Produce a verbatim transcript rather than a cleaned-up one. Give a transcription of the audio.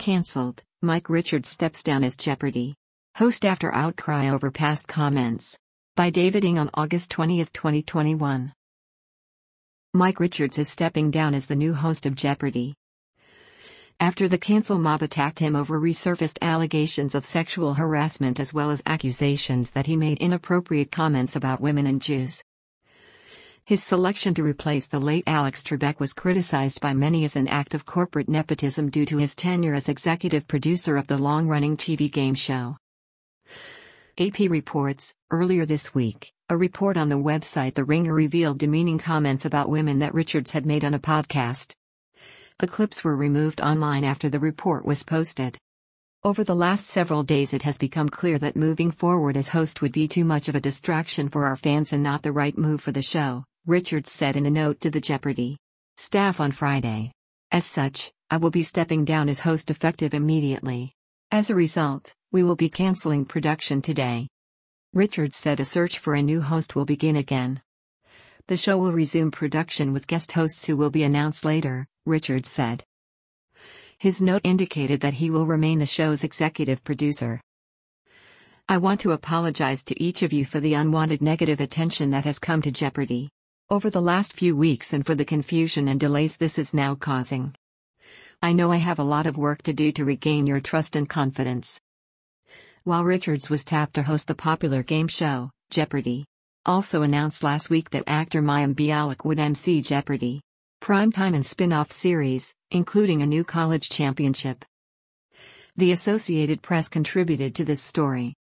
Cancelled, Mike Richards steps down as Jeopardy! Host after outcry over past comments. By David Ng on August twentieth, twenty twenty-one. Mike Richards is stepping down as the new host of Jeopardy! After the cancel mob attacked him over resurfaced allegations of sexual harassment as well as accusations that he made inappropriate comments about women and Jews. His selection to replace the late Alex Trebek was criticized by many as an act of corporate nepotism due to his tenure as executive producer of the long-running T V game show. A P reports, earlier this week, a report on the website The Ringer revealed demeaning comments about women that Richards had made on a podcast. The clips were removed online after the report was posted. Over the last several days it has become clear that moving forward as host would be too much of a distraction for our fans and not the right move for the show, Richards said in a note to the Jeopardy! Staff on Friday. As such, I will be stepping down as host effective immediately. As a result, we will be canceling production today. Richards said a search for a new host will begin again. The show will resume production with guest hosts who will be announced later, Richards said. His note indicated that he will remain the show's executive producer. I want to apologize to each of you for the unwanted negative attention that has come to Jeopardy! Over the last few weeks and for the confusion and delays this is now causing. I know I have a lot of work to do to regain your trust and confidence. While Richards was tapped to host the popular game show, Jeopardy! Also announced last week that actor Mayim Bialik would emcee Jeopardy! Primetime and spin-off series, including a new college championship. The Associated Press contributed to this story.